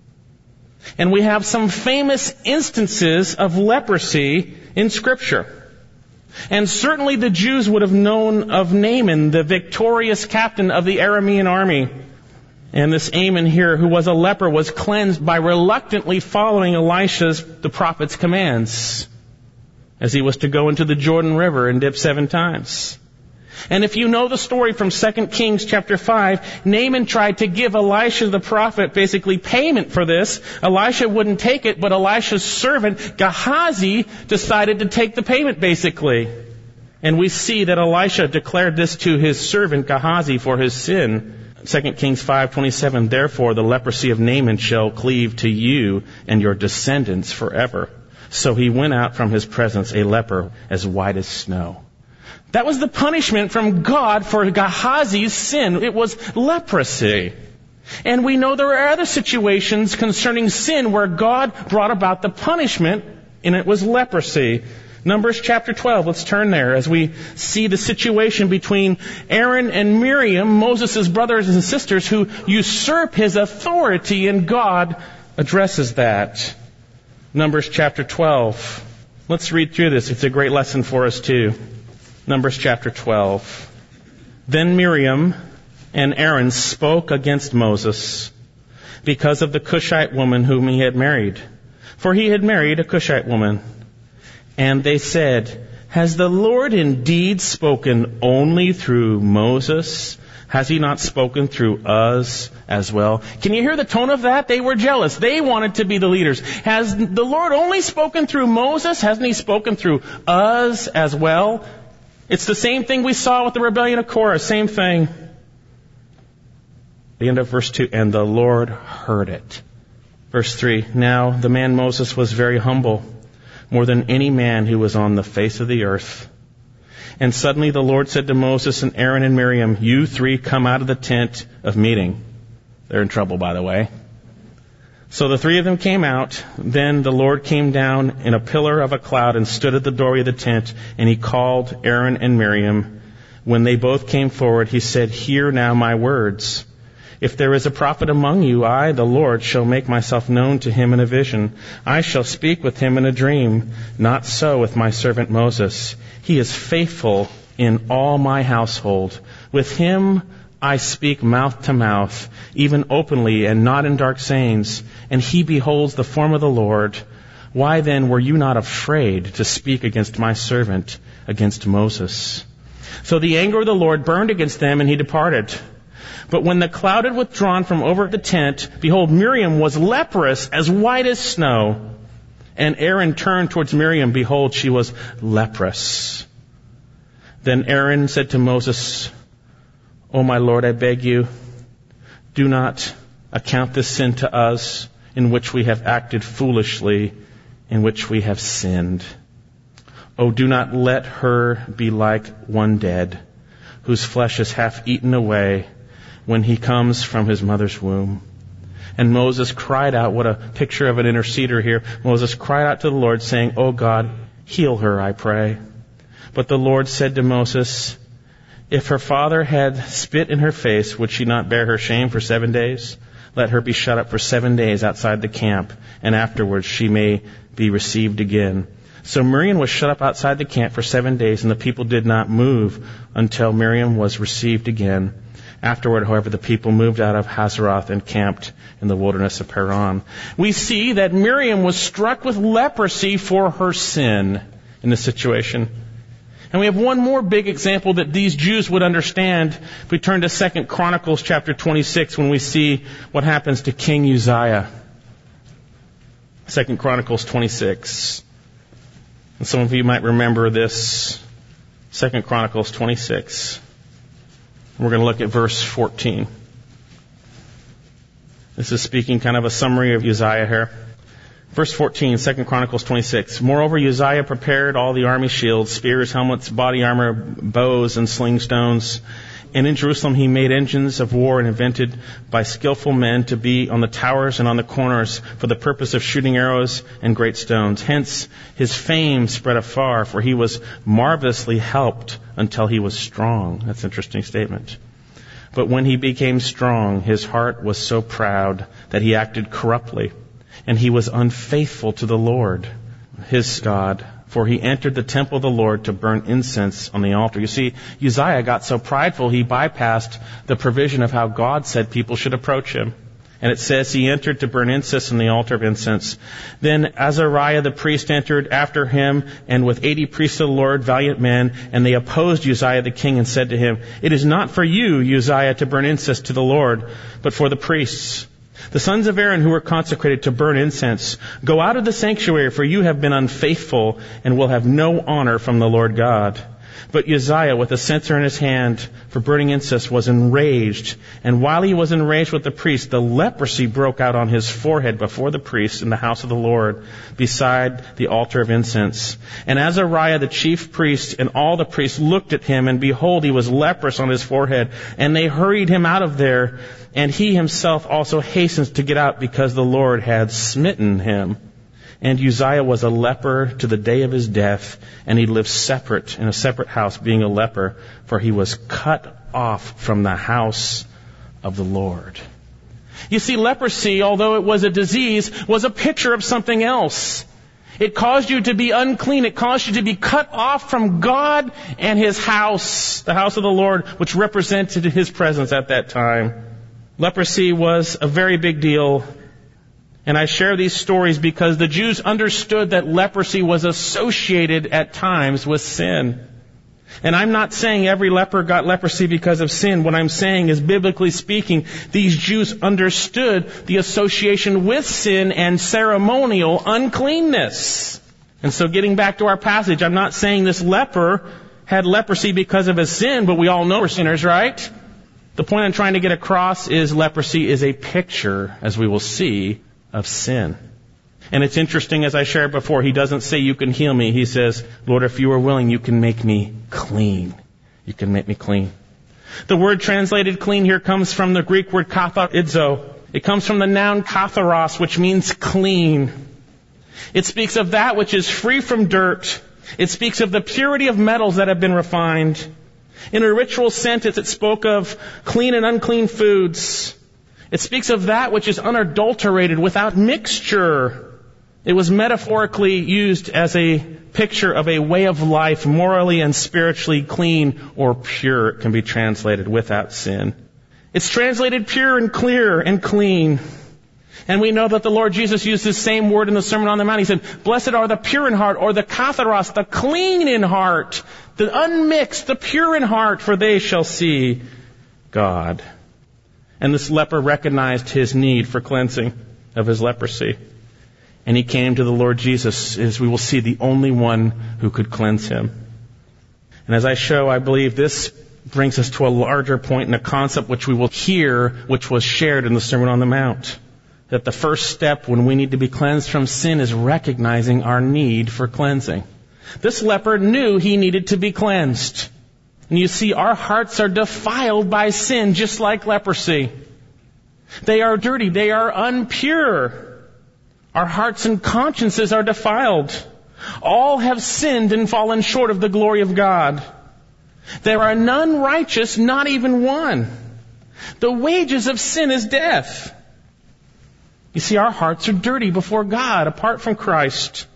And we have some famous instances of leprosy in Scripture. And certainly the Jews would have known of Naaman, the victorious captain of the Aramean army. And this Naaman here, who was a leper, was cleansed by reluctantly following Elisha's, the prophet's commands, as he was to go into the Jordan River and dip seven times. And if you know the story from Second Kings chapter five, Naaman tried to give Elisha the prophet basically payment for this. Elisha wouldn't take it, but Elisha's servant Gehazi decided to take the payment basically. And we see that Elisha declared this to his servant Gehazi for his sin. Second Kings five twenty-seven, therefore the leprosy of Naaman shall cleave to you and your descendants forever. So he went out from his presence a leper as white as snow. That was the punishment from God for Gehazi's sin. It was leprosy. And we know there are other situations concerning sin where God brought about the punishment, and it was leprosy. Numbers chapter twelve, let's turn there as we see the situation between Aaron and Miriam, Moses' brothers and sisters, who usurp his authority, and God addresses that. Numbers chapter twelve. Let's read through this. It's a great lesson for us too. Numbers chapter twelve. Then Miriam and Aaron spoke against Moses because of the Cushite woman whom he had married. For he had married a Cushite woman. And they said, has the Lord indeed spoken only through Moses? Has he not spoken through us as well? Can you hear the tone of that? They were jealous. They wanted to be the leaders. Has the Lord only spoken through Moses? Hasn't he spoken through us as well? It's the same thing we saw with the rebellion of Korah. Same thing. The end of verse two. And the Lord heard it. Verse three. Now the man Moses was very humble, more than any man who was on the face of the earth. And suddenly the Lord said to Moses and Aaron and Miriam, you three come out of the tent of meeting. They're in trouble, by the way. So the three of them came out. Then the Lord came down in a pillar of a cloud and stood at the doorway of the tent, and he called Aaron and Miriam. When they both came forward, he said, hear now my words. If there is a prophet among you, I, the Lord, shall make myself known to him in a vision. I shall speak with him in a dream. Not so with my servant Moses. He is faithful in all my household. With him I speak mouth to mouth, even openly and not in dark sayings. And he beholds the form of the Lord. Why then were you not afraid to speak against my servant, against Moses? So the anger of the Lord burned against them, and he departed. But when the cloud had withdrawn from over the tent, behold, Miriam was leprous, as white as snow. And Aaron turned towards Miriam. Behold, she was leprous. Then Aaron said to Moses, O my Lord, I beg you, do not account this sin to us, in which we have acted foolishly, in which we have sinned. O do not let her be like one dead, whose flesh is half eaten away, when he comes from his mother's womb. And Moses cried out, what a picture of an interceder here. Moses cried out to the Lord, saying, O God, heal her, I pray. But the Lord said to Moses, if her father had spit in her face, would she not bear her shame for seven days? Let her be shut up for seven days outside the camp, and afterwards she may be received again. So Miriam was shut up outside the camp for seven days, and the people did not move until Miriam was received again. Afterward, however, the people moved out of Hazeroth and camped in the wilderness of Paran. We see that Miriam was struck with leprosy for her sin in this situation. And we have one more big example that these Jews would understand. If we turn to Second Chronicles chapter twenty-six, when we see what happens to King Uzziah. Second Chronicles twenty-six. And some of you might remember this. Second Chronicles twenty-six. We're going to look at verse fourteen. This is speaking kind of a summary of Uzziah here. Verse fourteen, Second Chronicles twenty-six. Moreover, Uzziah prepared all the army shields, spears, helmets, body armor, bows, and sling stones. And in Jerusalem he made engines of war and invented by skillful men to be on the towers and on the corners for the purpose of shooting arrows and great stones. Hence his fame spread afar, for he was marvelously helped until he was strong. That's an interesting statement. But when he became strong, his heart was so proud that he acted corruptly, and he was unfaithful to the Lord, his God. For he entered the temple of the Lord to burn incense on the altar. You see, Uzziah got so prideful, he bypassed the provision of how God said people should approach him. And it says he entered to burn incense on the altar of incense. Then Azariah the priest entered after him, and with eighty priests of the Lord, valiant men, and they opposed Uzziah the king and said to him, It is not for you, Uzziah, to burn incense to the Lord, but for the priests. The sons of Aaron who were consecrated to burn incense, go out of the sanctuary, for you have been unfaithful and will have no honor from the Lord God. But Uzziah, with a censer in his hand for burning incense, was enraged. And while he was enraged with the priest, the leprosy broke out on his forehead before the priest in the house of the Lord, beside the altar of incense. And Azariah, the chief priest, and all the priests looked at him, and behold, he was leprous on his forehead. And they hurried him out of there, and he himself also hastens to get out, because the Lord had smitten him. And Uzziah was a leper to the day of his death, and he lived separate in a separate house, being a leper, for he was cut off from the house of the Lord. You see, leprosy, although it was a disease, was a picture of something else. It caused you to be unclean. It caused you to be cut off from God and his house, the house of the Lord, which represented his presence at that time. Leprosy was a very big deal. And I share these stories because the Jews understood that leprosy was associated at times with sin. And I'm not saying every leper got leprosy because of sin. What I'm saying is, biblically speaking, these Jews understood the association with sin and ceremonial uncleanness. And so getting back to our passage, I'm not saying this leper had leprosy because of his sin, but we all know we're sinners, right? The point I'm trying to get across is leprosy is a picture, as we will see, of sin. And it's interesting, as I shared before, he doesn't say you can heal me. He says, Lord, if you are willing, you can make me clean. You can make me clean. The word translated clean here comes from the Greek word katharizo. It comes from the noun katharos, which means clean. It speaks of that which is free from dirt. It speaks of the purity of metals that have been refined. In a ritual sentence, it spoke of clean and unclean foods. It speaks of that which is unadulterated, without mixture. It was metaphorically used as a picture of a way of life, morally and spiritually clean or pure. It can be translated without sin. It's translated pure and clear and clean. And we know that the Lord Jesus used this same word in the Sermon on the Mount. He said, blessed are the pure in heart, or the katharos, the clean in heart, the unmixed, the pure in heart, for they shall see God. And this leper recognized his need for cleansing of his leprosy. And he came to the Lord Jesus, as we will see, the only one who could cleanse him. And as I show, I believe this brings us to a larger point in a concept which we will hear, which was shared in the Sermon on the Mount. That the first step when we need to be cleansed from sin is recognizing our need for cleansing. This leper knew he needed to be cleansed. And you see, our hearts are defiled by sin, just like leprosy. They are dirty. They are unpure. Our hearts and consciences are defiled. All have sinned and fallen short of the glory of God. There are none righteous, not even one. The wages of sin is death. You see, our hearts are dirty before God, apart from Christ.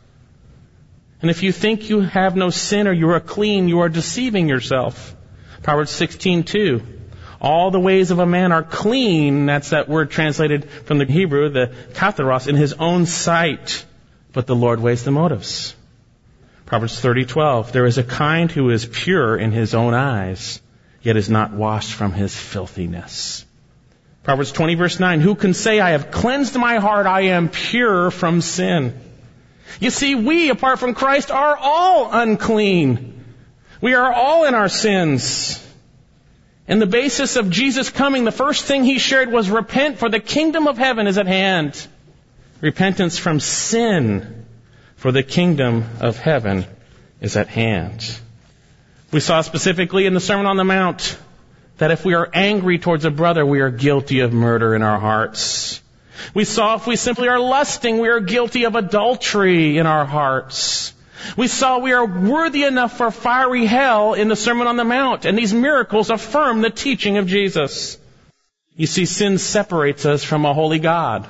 And if you think you have no sin or you are clean, you are deceiving yourself. Proverbs sixteen two. All the ways of a man are clean. That's that word translated from the Hebrew, the katharos, in his own sight. But the Lord weighs the motives. Proverbs thirty twelve. There is a kind who is pure in his own eyes, yet is not washed from his filthiness. Proverbs twenty verse nine. Who can say, I have cleansed my heart, I am pure from sin? You see, we, apart from Christ, are all unclean. We are all in our sins. And the basis of Jesus coming, the first thing he shared was repent, for the kingdom of heaven is at hand. Repentance from sin, for the kingdom of heaven is at hand. We saw specifically in the Sermon on the Mount that if we are angry towards a brother, we are guilty of murder in our hearts. We saw if we simply are lusting, we are guilty of adultery in our hearts. We saw we are worthy enough for fiery hell in the Sermon on the Mount. And these miracles affirm the teaching of Jesus. You see, sin separates us from a holy God.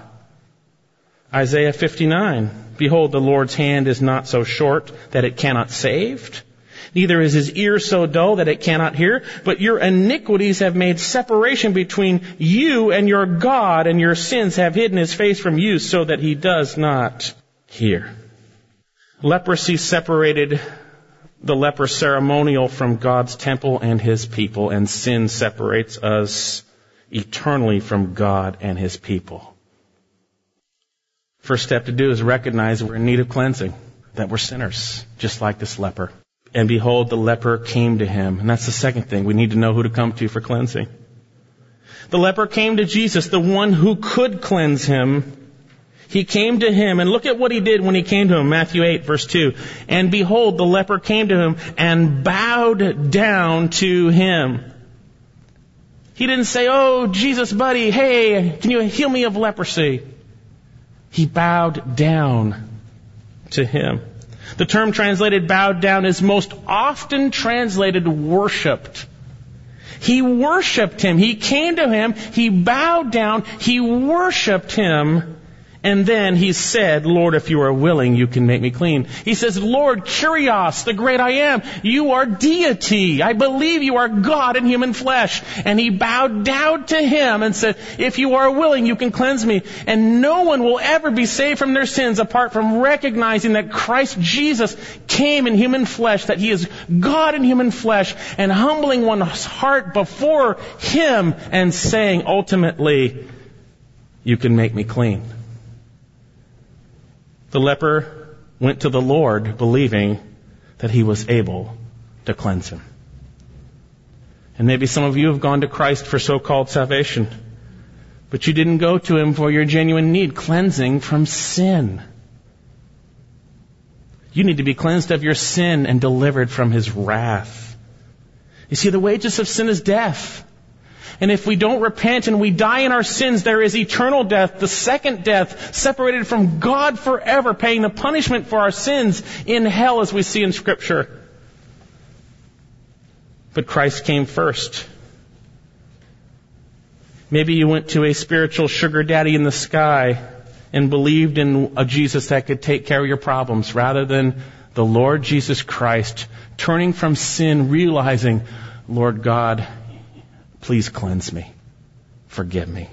Isaiah fifty-nine. Behold, the Lord's hand is not so short that it cannot save, neither is his ear so dull that it cannot hear. But your iniquities have made separation between you and your God, and your sins have hidden his face from you so that he does not hear. Leprosy separated the leper ceremonial from God's temple and his people, and sin separates us eternally from God and his people. First step to do is recognize we're in need of cleansing, that we're sinners, just like this leper. And behold, the leper came to him. And that's the second thing. We need to know who to come to for cleansing. The leper came to Jesus, the one who could cleanse him. He came to him, and look at what he did when he came to him. Matthew eight, verse two. And behold, the leper came to him and bowed down to him. He didn't say, oh, Jesus, buddy, hey, can you heal me of leprosy? He bowed down to him. The term translated bowed down is most often translated worshipped. He worshipped him. He came to him. He bowed down. He worshipped him. And then he said, Lord, if you are willing, you can make me clean. He says, Lord, Kyrios, the great I am, you are deity. I believe you are God in human flesh. And he bowed down to him and said, if you are willing, you can cleanse me. And no one will ever be saved from their sins apart from recognizing that Christ Jesus came in human flesh, that he is God in human flesh, and humbling one's heart before him and saying, ultimately, you can make me clean. The leper went to the Lord believing that he was able to cleanse him. And maybe some of you have gone to Christ for so-called salvation, but you didn't go to him for your genuine need, cleansing from sin. You need to be cleansed of your sin and delivered from his wrath. You see, the wages of sin is death. And if we don't repent and we die in our sins, there is eternal death, the second death, separated from God forever, paying the punishment for our sins in hell, as we see in Scripture. But Christ came first. Maybe you went to a spiritual sugar daddy in the sky and believed in a Jesus that could take care of your problems, rather than the Lord Jesus Christ, turning from sin, realizing, Lord God, please cleanse me. Forgive me.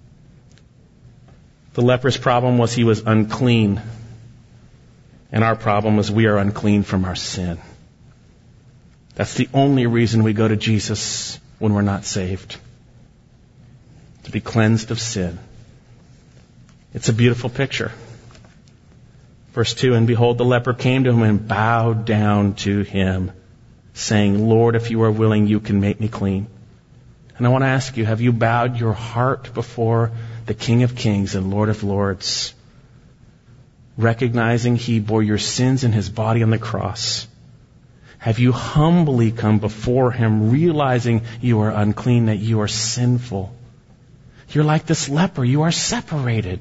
The leper's problem was he was unclean. And our problem was we are unclean from our sin. That's the only reason we go to Jesus when we're not saved. To be cleansed of sin. It's a beautiful picture. Verse two, and behold, the leper came to him and bowed down to him, saying, Lord, if you are willing, you can make me clean. And I want to ask you, have you bowed your heart before the King of Kings and Lord of Lords, recognizing he bore your sins in his body on the cross? Have you humbly come before him, realizing you are unclean, that you are sinful? You're like this leper. You are separated,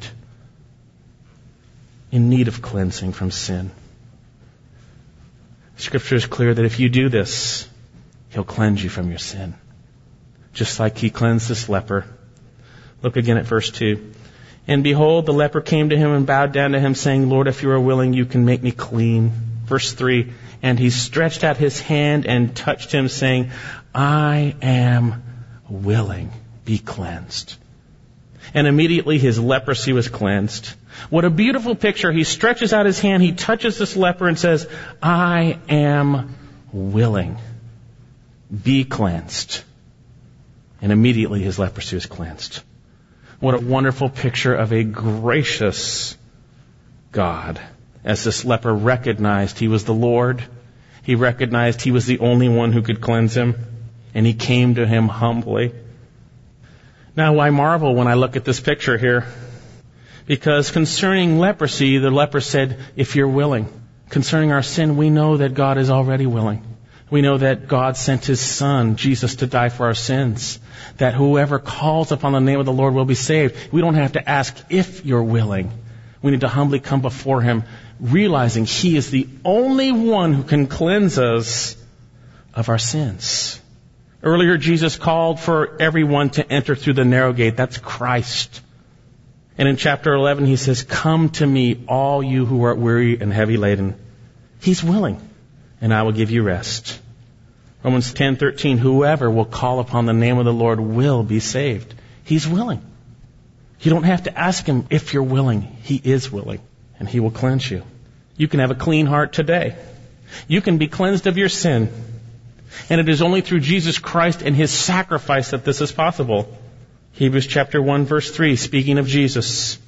in need of cleansing from sin. Scripture is clear that if you do this, he'll cleanse you from your sin. Just like he cleansed this leper. Look again at verse two. And behold, the leper came to him and bowed down to him, saying, Lord, if you are willing, you can make me clean. Verse three. And he stretched out his hand and touched him, saying, I am willing, be cleansed. And immediately his leprosy was cleansed. What a beautiful picture. He stretches out his hand, he touches this leper and says, I am willing, be cleansed. And immediately his leprosy was cleansed. What a wonderful picture of a gracious God. As this leper recognized he was the Lord, he recognized he was the only one who could cleanse him, and he came to him humbly. Now I marvel when I look at this picture here, because concerning leprosy, the leper said, if you're willing. Concerning our sin, we know that God is already willing. We know that God sent his Son, Jesus, to die for our sins. That whoever calls upon the name of the Lord will be saved. We don't have to ask if you're willing. We need to humbly come before him, realizing he is the only one who can cleanse us of our sins. Earlier, Jesus called for everyone to enter through the narrow gate. That's Christ. And in chapter eleven, he says, come to me, all you who are weary and heavy laden. He's willing, and I will give you rest. Romans ten thirteen, whoever will call upon the name of the Lord will be saved. He's willing. You don't have to ask him if you're willing. He is willing, and he will cleanse you. You can have a clean heart today. You can be cleansed of your sin. And it is only through Jesus Christ and his sacrifice that this is possible. Hebrews chapter one verse three, speaking of Jesus.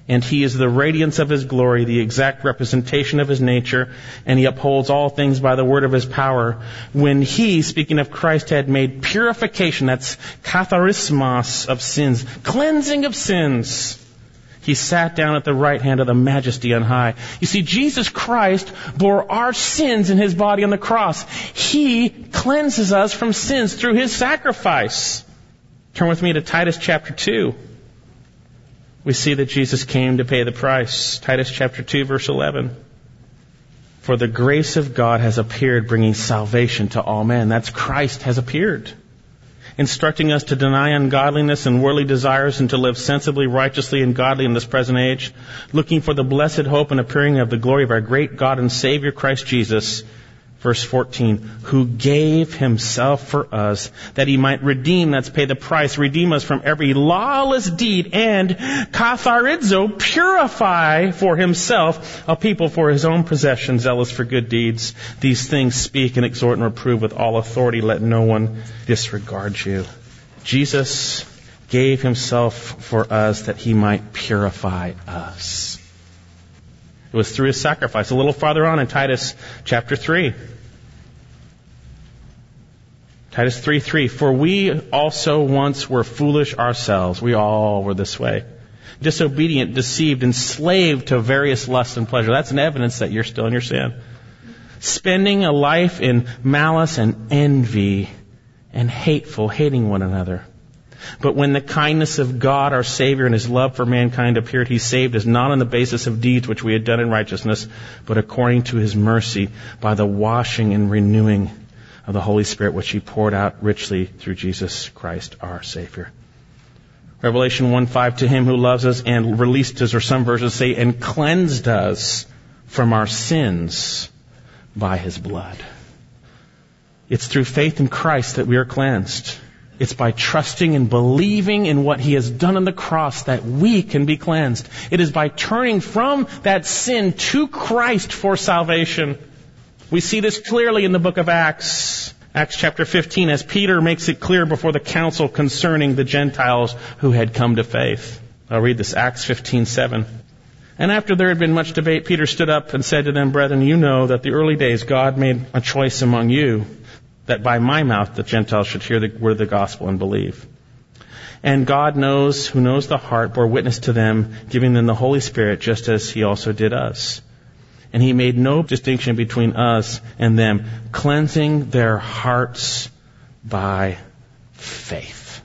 And he is the radiance of his glory, the exact representation of his nature, and he upholds all things by the word of his power. When he, speaking of Christ, had made purification, that's katharismos of sins, cleansing of sins, he sat down at the right hand of the Majesty on high. You see, Jesus Christ bore our sins in his body on the cross. He cleanses us from sins through his sacrifice. Turn with me to Titus chapter two. We see that Jesus came to pay the price. Titus chapter two, verse eleven. For the grace of God has appeared, bringing salvation to all men. That's Christ has appeared, instructing us to deny ungodliness and worldly desires and to live sensibly, righteously, and godly in this present age, looking for the blessed hope and appearing of the glory of our great God and Savior Christ Jesus. Verse fourteen, who gave himself for us that he might redeem, that's pay the price, redeem us from every lawless deed, and katharizo, purify for himself a people for his own possession, zealous for good deeds. These things speak and exhort and reprove with all authority. Let no one disregard you. Jesus gave himself for us that he might purify us. It was through his sacrifice. A little farther on in Titus chapter three. Titus three three. For we also once were foolish ourselves. We all were this way. Disobedient, deceived, enslaved to various lusts and pleasure. That's an evidence that you're still in your sin. Spending a life in malice and envy and hateful, hating one another. But when the kindness of God, our Savior, and his love for mankind appeared, he saved us not on the basis of deeds which we had done in righteousness, but according to his mercy by the washing and renewing of the Holy Spirit, which he poured out richly through Jesus Christ, our Savior. Revelation one five, to him who loves us and released us, or some versions say, and cleansed us from our sins by his blood. It's through faith in Christ that we are cleansed. It's by trusting and believing in what he has done on the cross that we can be cleansed. It is by turning from that sin to Christ for salvation. We see this clearly in the book of Acts. Acts chapter fifteen, as Peter makes it clear before the council concerning the Gentiles who had come to faith. I'll read this, Acts fifteen seven. And after there had been much debate, Peter stood up and said to them, Brethren, you know that the early days God made a choice among you, that by my mouth the Gentiles should hear the word of the gospel and believe. And God knows, who knows the heart, bore witness to them, giving them the Holy Spirit, just as he also did us. And he made no distinction between us and them, cleansing their hearts by faith.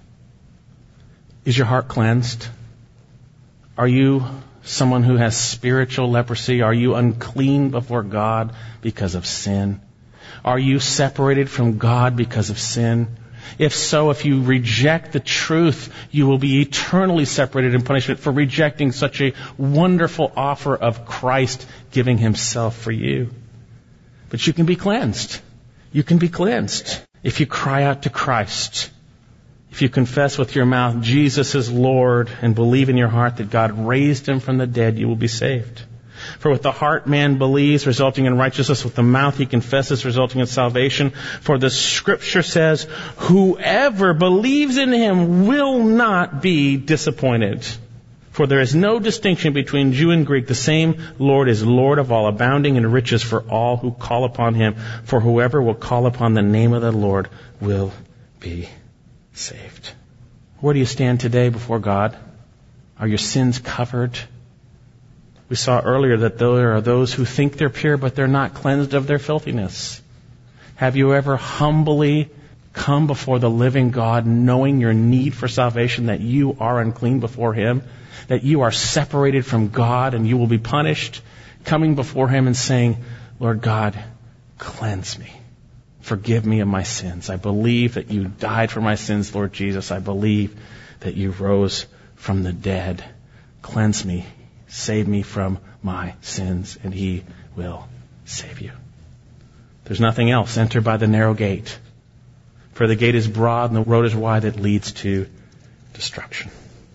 Is your heart cleansed? Are you someone who has spiritual leprosy? Are you unclean before God because of sin? Are you separated from God because of sin? If so, if you reject the truth, you will be eternally separated in punishment for rejecting such a wonderful offer of Christ giving himself for you. But you can be cleansed. You can be cleansed if you cry out to Christ. If you confess with your mouth Jesus is Lord and believe in your heart that God raised him from the dead, you will be saved. For with the heart man believes, resulting in righteousness. With the mouth he confesses, resulting in salvation. For the scripture says, whoever believes in him will not be disappointed. For there is no distinction between Jew and Greek. The same Lord is Lord of all, abounding in riches for all who call upon him. For whoever will call upon the name of the Lord will be saved. Where do you stand today before God? Are your sins covered? We saw earlier that there are those who think they're pure, but they're not cleansed of their filthiness. Have you ever humbly come before the living God, knowing your need for salvation, that you are unclean before him, that you are separated from God and you will be punished, coming before him and saying, Lord God, cleanse me. Forgive me of my sins. I believe that you died for my sins, Lord Jesus. I believe that you rose from the dead. Cleanse me. Save me from my sins, and he will save you. There's nothing else. Enter by the narrow gate. For the gate is broad and the road is wide that leads to destruction.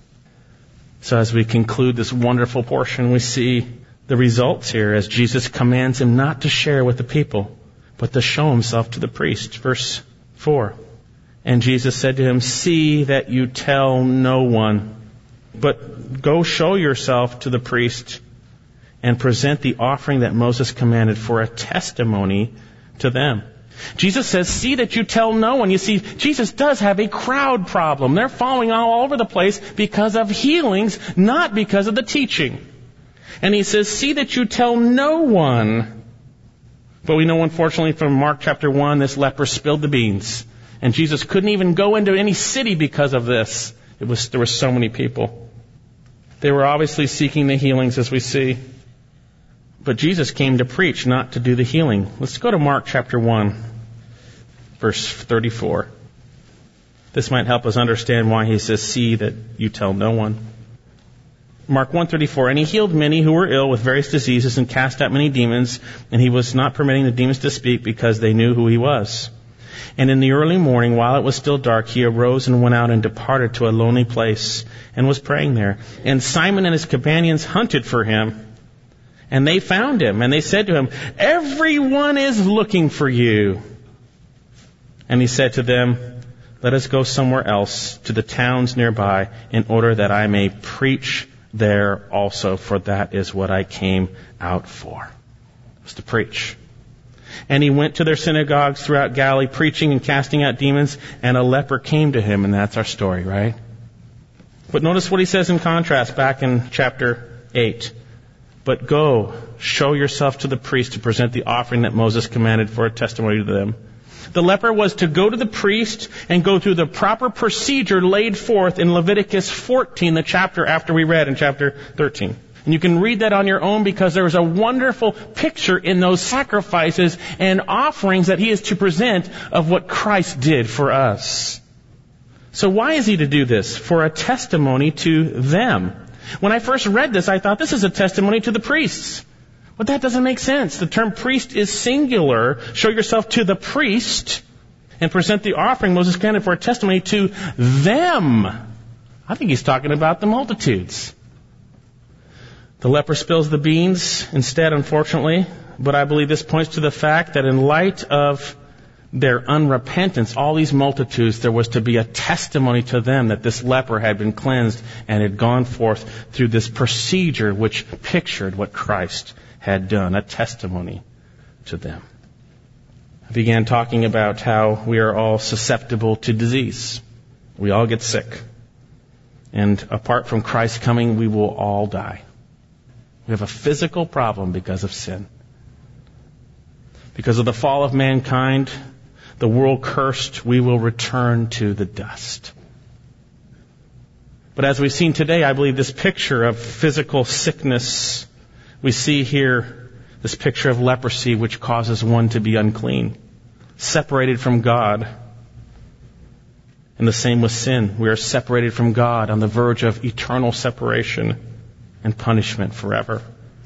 So as we conclude this wonderful portion, we see the results here as Jesus commands him not to share with the people, but to show himself to the priest. Verse four. And Jesus said to him, see that you tell no one but go show yourself to the priest and present the offering that Moses commanded for a testimony to them. Jesus says, see that you tell no one. You see, Jesus does have a crowd problem. They're falling all over the place because of healings, not because of the teaching. And he says, see that you tell no one. But we know, unfortunately, from Mark chapter one, this leper spilled the beans. And Jesus couldn't even go into any city because of this. It was, there were so many people. They were obviously seeking the healings, as we see. But Jesus came to preach, not to do the healing. Let's go to Mark chapter one, verse thirty-four. This might help us understand why he says, see that you tell no one. Mark one thirty-four, and he healed many who were ill with various diseases and cast out many demons, and he was not permitting the demons to speak because they knew who he was. And in the early morning, while it was still dark, he arose and went out and departed to a lonely place and was praying there. And Simon and his companions hunted for him. And they found him, and they said to him, everyone is looking for you. And he said to them, let us go somewhere else, to the towns nearby, in order that I may preach there also, for that is what I came out for, was to preach. And he went to their synagogues throughout Galilee, preaching and casting out demons, and a leper came to him, and that's our story, right? But notice what he says in contrast back in chapter eight. But go, show yourself to the priest to present the offering that Moses commanded for a testimony to them. The leper was to go to the priest and go through the proper procedure laid forth in Leviticus fourteen, the chapter after we read in chapter thirteen. And you can read that on your own because there is a wonderful picture in those sacrifices and offerings that he is to present of what Christ did for us. So why is he to do this? For a testimony to them. When I first read this, I thought this is a testimony to the priests. But that doesn't make sense. The term priest is singular. Show yourself to the priest and present the offering Moses commanded for a testimony to them. I think he's talking about the multitudes. The leper spills the beans instead, unfortunately. But I believe this points to the fact that in light of their unrepentance, all these multitudes, there was to be a testimony to them that this leper had been cleansed and had gone forth through this procedure which pictured what Christ had done, a testimony to them. I began talking about how we are all susceptible to disease. We all get sick. And apart from Christ's coming, we will all die. We have a physical problem because of sin. Because of the fall of mankind, the world cursed, we will return to the dust. But as we've seen today, I believe this picture of physical sickness, we see here this picture of leprosy which causes one to be unclean, separated from God. And the same with sin. We are separated from God on the verge of eternal separation and punishment forever.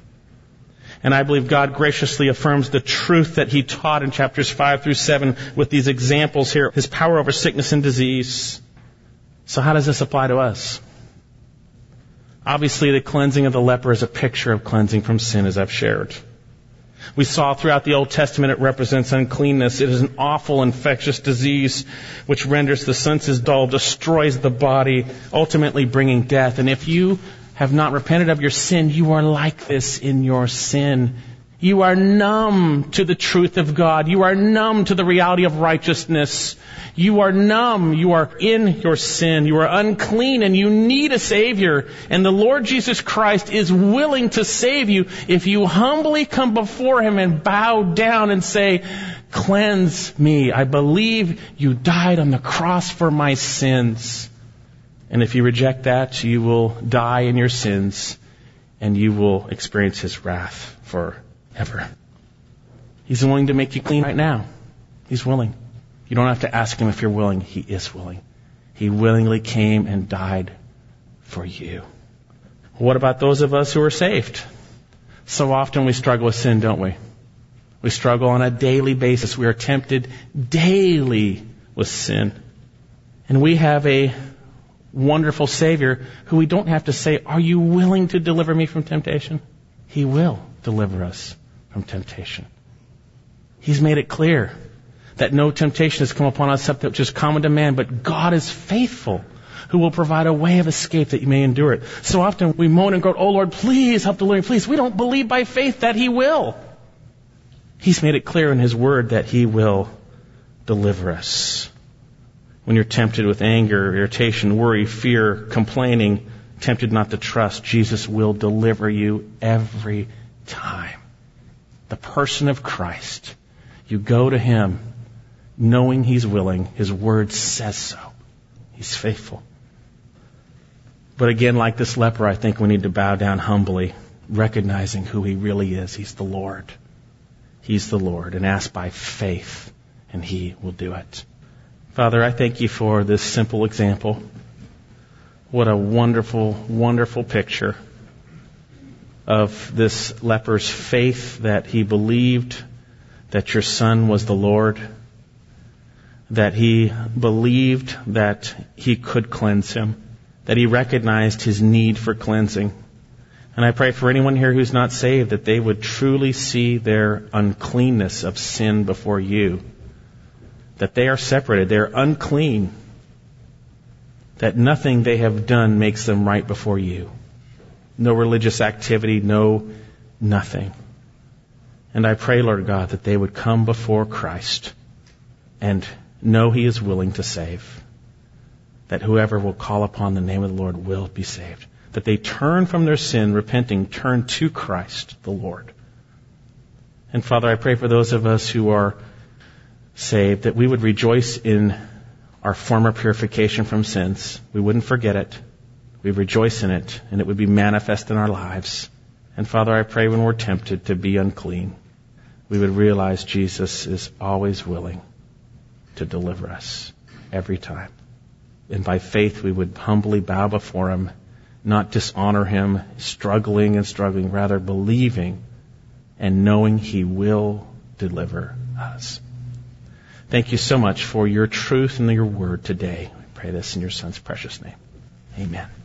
And I believe God graciously affirms the truth that he taught in chapters five through seven with these examples here, his power over sickness and disease. So how does this apply to us? Obviously, the cleansing of the leper is a picture of cleansing from sin, as I've shared. We saw throughout the Old Testament it represents uncleanness. It is an awful infectious disease which renders the senses dull, destroys the body, ultimately bringing death. And if you have not repented of your sin, you are like this in your sin. You are numb to the truth of God. You are numb to the reality of righteousness. You are numb. You are in your sin. You are unclean and you need a Savior. And the Lord Jesus Christ is willing to save you if you humbly come before Him and bow down and say, cleanse me. I believe you died on the cross for my sins. And if you reject that, you will die in your sins and you will experience His wrath forever. He's willing to make you clean right now. He's willing. You don't have to ask Him if you're willing. He is willing. He willingly came and died for you. What about those of us who are saved? So often we struggle with sin, don't we? We struggle on a daily basis. We are tempted daily with sin. And we have a wonderful Savior who we don't have to say, are you willing to deliver me from temptation? He will deliver us from temptation. He's made it clear that no temptation has come upon us except that which is common to man, but God is faithful, who will provide a way of escape that you may endure it. So often we moan and groan, oh Lord, please help deliver me, please. We don't believe by faith that He will. He's made it clear in His Word that He will deliver us. When you're tempted with anger, irritation, worry, fear, complaining, tempted not to trust, Jesus will deliver you every time. The person of Christ. You go to Him knowing He's willing. His Word says so. He's faithful. But again, like this leper, I think we need to bow down humbly, recognizing who He really is. He's the Lord. He's the Lord. And ask by faith, and He will do it. Father, I thank You for this simple example. What a wonderful, wonderful picture of this leper's faith, that he believed that Your Son was the Lord, that he believed that He could cleanse him, that he recognized his need for cleansing. And I pray for anyone here who's not saved, that they would truly see their uncleanness of sin before You, that they are separated, they're unclean, that nothing they have done makes them right before You. No religious activity, no nothing. And I pray, Lord God, that they would come before Christ and know He is willing to save. That whoever will call upon the name of the Lord will be saved. That they turn from their sin, repenting, turn to Christ the Lord. And Father, I pray for those of us who are saved, that we would rejoice in our former purification from sins. We wouldn't forget it. We'd rejoice in it, and it would be manifest in our lives. And Father, I pray when we're tempted to be unclean, we would realize Jesus is always willing to deliver us every time. And by faith, we would humbly bow before Him, not dishonor Him, struggling and struggling, rather believing and knowing He will deliver us. Thank You so much for Your truth and Your Word today. I pray this in Your Son's precious name. Amen.